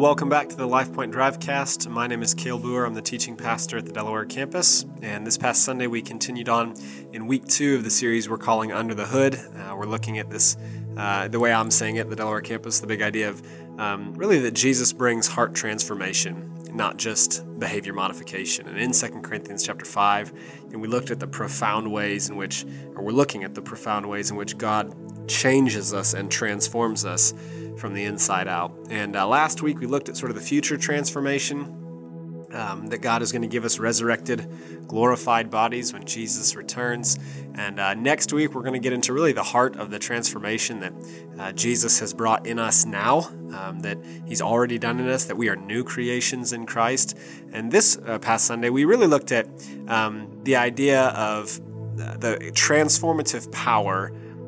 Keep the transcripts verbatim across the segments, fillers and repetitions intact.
Welcome back to the LifePoint Drivecast. My name is Cale Boer. I'm the teaching pastor at the Delaware campus. And this past Sunday, we continued on in week two of the series we're calling Under the Hood. Uh, we're looking at this, uh, the way I'm saying it, the Delaware campus, the big idea of um, really that Jesus brings heart transformation, not just behavior modification. And in Second Corinthians chapter five, and we looked at the profound ways in which, or we're looking at the profound ways in which God changes us and transforms us from the inside out. And uh, last week we looked at sort of the future transformation, um, that God is going to give us resurrected, glorified bodies when Jesus returns. And uh, next week we're going to get into really the heart of the transformation that uh, Jesus has brought in us now, um, that he's already done in us, that we are new creations in Christ. And this uh, past Sunday we really looked at um, the idea of the transformative power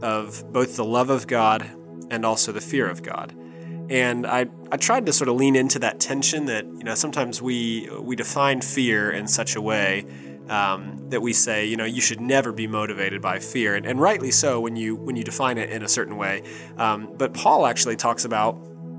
of both the love of God and also the fear of God. And I, I tried to sort of lean into that tension that, you know, sometimes we we define fear in such a way um, that we say, you know, you should never be motivated by fear. And, and rightly so when you when you define it in a certain way. Um, but Paul actually talks about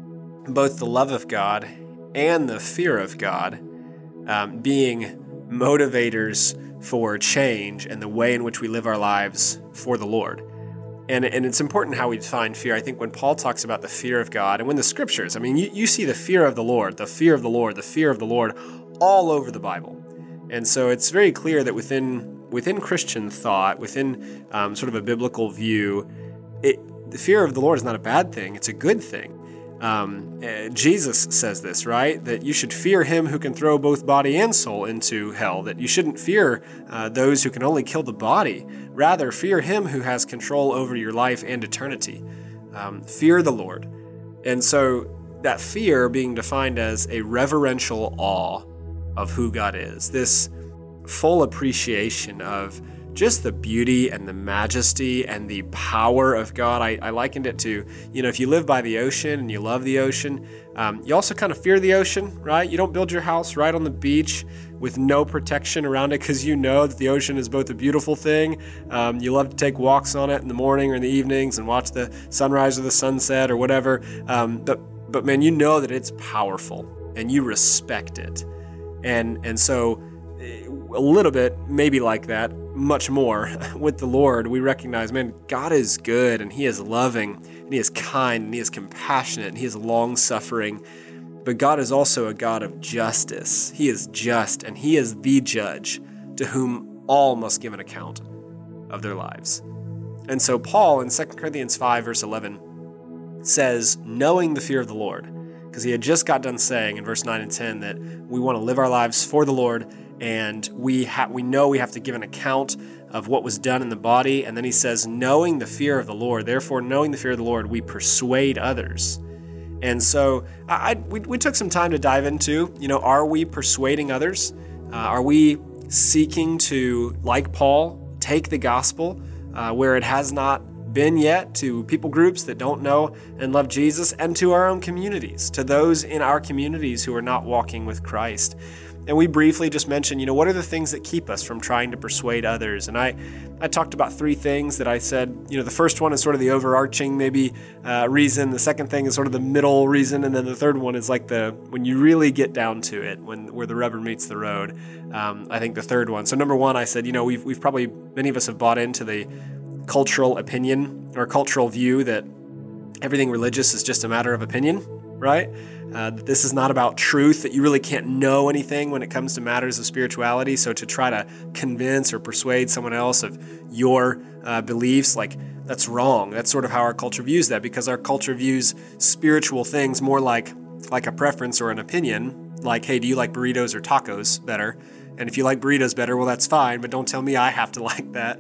both the love of God and the fear of God um, being motivators for change and the way in which we live our lives for the Lord. And, and it's important how we define fear. I think when Paul talks about the fear of God, and when the scriptures, I mean, you, you see the fear of the Lord, the fear of the Lord, the fear of the Lord all over the Bible. And so it's very clear that within within Christian thought, within um, sort of a biblical view, it, the fear of the Lord is not a bad thing. It's a good thing. Um, uh, Jesus says this, right? That you should fear him who can throw both body and soul into hell, that you shouldn't fear uh, those who can only kill the body. Rather, fear him who has control over your life and eternity. Um, fear the Lord. And so that fear being defined as a reverential awe of who God is, this full appreciation of just the beauty and the majesty and the power of God. I, I likened it to, you know, if you live by the ocean and you love the ocean, um, you also kind of fear the ocean, right? You don't build your house right on the beach with no protection around it because you know that the ocean is both a beautiful thing. Um, you love to take walks on it in the morning or in the evenings and watch the sunrise or the sunset or whatever. Um, but, but man, you know that it's powerful and you respect it. And, and so a little bit, maybe like that, much more with the Lord, we recognize, man, God is good and he is loving and he is kind and he is compassionate and he is long-suffering. But God is also a God of justice. He is just and he is the judge to whom all must give an account of their lives. And so Paul in Second Corinthians five, verse eleven says, knowing the fear of the Lord, because he had just got done saying in verse nine and ten that we want to live our lives for the Lord. And we ha- we know we have to give an account of what was done in the body. And then he says, knowing the fear of the Lord, therefore knowing the fear of the Lord, we persuade others. And so I, I we, we took some time to dive into, you know, are we persuading others? Uh, are we seeking to, like Paul, take the gospel uh, where it has not been yet to people groups that don't know and love Jesus, and to our own communities, to those in our communities who are not walking with Christ? And we briefly just mentioned, you know, what are the things that keep us from trying to persuade others? And I, I talked about three things that I said, you know, the first one is sort of the overarching maybe uh, reason. The second thing is sort of the middle reason. And then the third one is like the, when you really get down to it, when where the rubber meets the road, um, I think the third one. So number one, I said, you know, we've, we've probably, many of us have bought into the cultural opinion or cultural view that everything religious is just a matter of opinion, right? Uh, that this is not about truth, that you really can't know anything when it comes to matters of spirituality. So to try to convince or persuade someone else of your uh, beliefs, like that's wrong. That's sort of how our culture views that, because our culture views spiritual things more like like a preference or an opinion. Like, hey, do you like burritos or tacos better? And if you like burritos better, well, that's fine, but don't tell me I have to like that.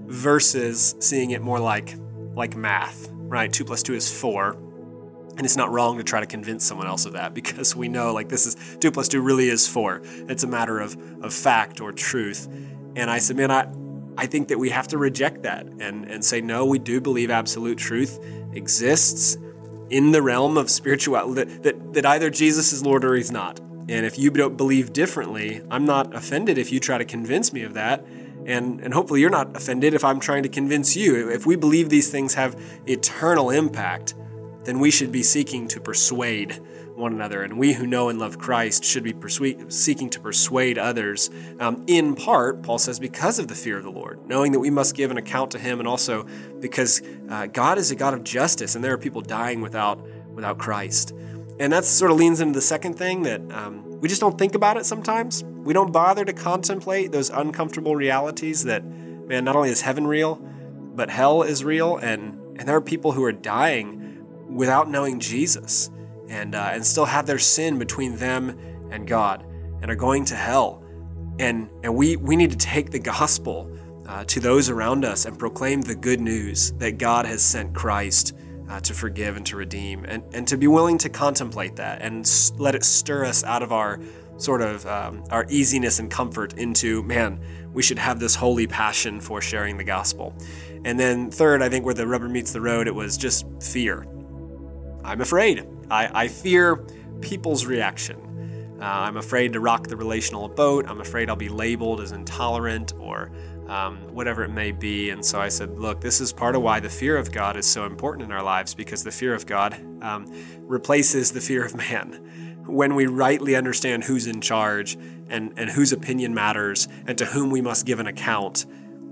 Versus seeing it more like like math, right? Two plus two is four. And it's not wrong to try to convince someone else of that, because we know like this is two plus two really is four. It's a matter of, of fact or truth. And I said, man, I, I think that we have to reject that and, and say, no, we do believe absolute truth exists in the realm of spirituality, that, that, that either Jesus is Lord or he's not. And if you don't believe differently, I'm not offended if you try to convince me of that. And, and hopefully you're not offended if I'm trying to convince you. If we believe these things have eternal impact then we should be seeking to persuade one another. And we who know and love Christ should be persuade, seeking to persuade others, um, in part, Paul says, because of the fear of the Lord, knowing that we must give an account to him, and also because uh, God is a God of justice, and there are people dying without without Christ. And that sort of leans into the second thing, that um, we just don't think about it sometimes. We don't bother to contemplate those uncomfortable realities that, man, not only is heaven real, but hell is real, and, and there are people who are dying without knowing Jesus, and uh, and still have their sin between them and God, and are going to hell. And and we, we need to take the gospel uh, to those around us and proclaim the good news that God has sent Christ uh, to forgive and to redeem, and, and to be willing to contemplate that and let it stir us out of our sort of um, our easiness and comfort into, man, we should have this holy passion for sharing the gospel. And then third, I think where the rubber meets the road, it was just fear. I'm afraid. I, I fear people's reaction. Uh, I'm afraid to rock the relational boat. I'm afraid I'll be labeled as intolerant or um, whatever it may be. And so I said, look, this is part of why the fear of God is so important in our lives, because the fear of God um, replaces the fear of man. When we rightly understand who's in charge and, and whose opinion matters and to whom we must give an account,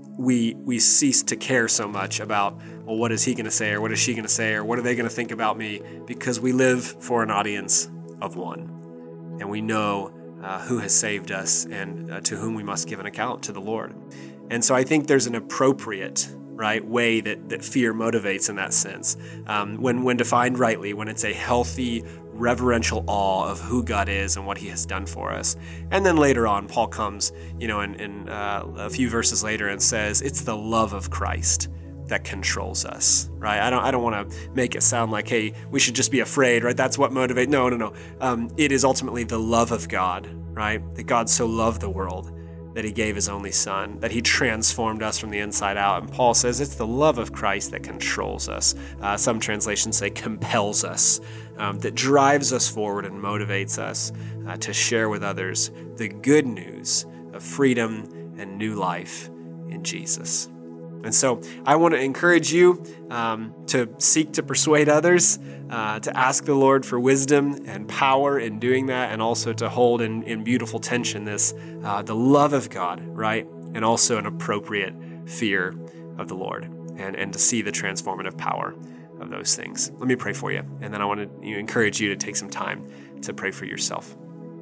we we cease to care so much about, well, what is he going to say, or what is she going to say, or what are they going to think about me, because we live for an audience of one, and we know uh, who has saved us and uh, to whom we must give an account, to the Lord. And so I think there's an appropriate, right, way that, that fear motivates in that sense, um, when when defined rightly, when it's a healthy, reverential awe of who God is and what he has done for us. And then later on, Paul comes, you know, in, in uh, a few verses later and says, it's the love of Christ that controls us, right? I don't I don't want to make it sound like, hey, we should just be afraid, right? That's what motivates. No, no, no. Um, it is ultimately the love of God, right? That God so loved the world that he gave his only son, that he transformed us from the inside out. And Paul says it's the love of Christ that controls us. Uh, some translations say compels us, um, that drives us forward and motivates us uh, to share with others the good news of freedom and new life in Jesus. And so I want to encourage you um, to seek to persuade others, uh, to ask the Lord for wisdom and power in doing that, and also to hold in, in beautiful tension this, uh, the love of God, right? And also an appropriate fear of the Lord, and, and to see the transformative power of those things. Let me pray for you, and then I want to you know, encourage you to take some time to pray for yourself.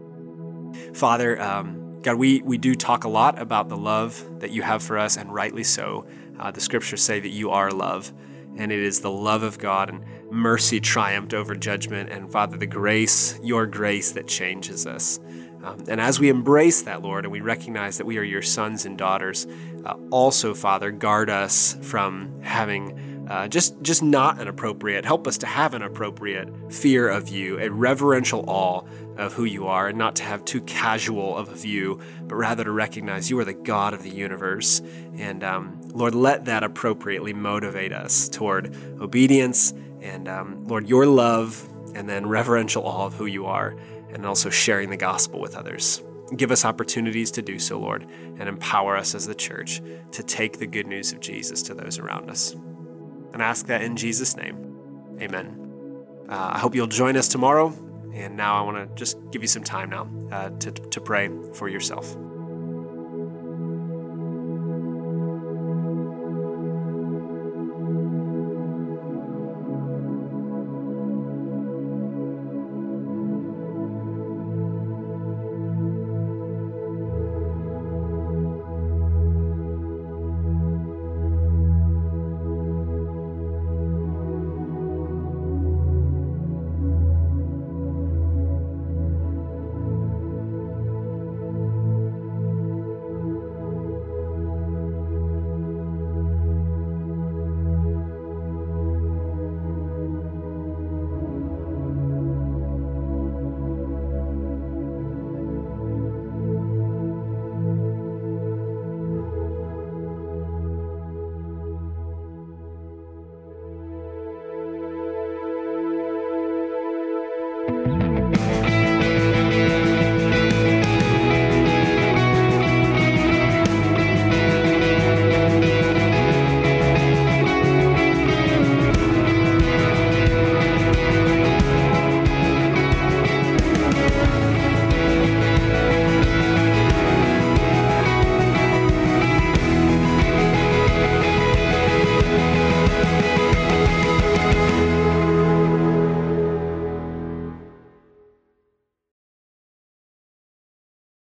Father, um, God, we, we do talk a lot about the love that you have for us, and rightly so. Uh, the scriptures say that you are love, and it is the love of God, and mercy triumphed over judgment, and Father, the grace, your grace that changes us. Um, and as we embrace that, Lord, and we recognize that we are your sons and daughters, uh, also, Father, guard us from having uh, just, just not an appropriate, help us to have an appropriate fear of you, a reverential awe of who you are, and not to have too casual of a view, but rather to recognize you are the God of the universe. And um, Lord, let that appropriately motivate us toward obedience and, um, Lord, your love, and then reverential awe of who you are, and also sharing the gospel with others. Give us opportunities to do so, Lord, and empower us as the church to take the good news of Jesus to those around us. And I ask that in Jesus' name. Amen. Uh, I hope you'll join us tomorrow. And now I want to just give you some time now uh, to, to pray for yourself.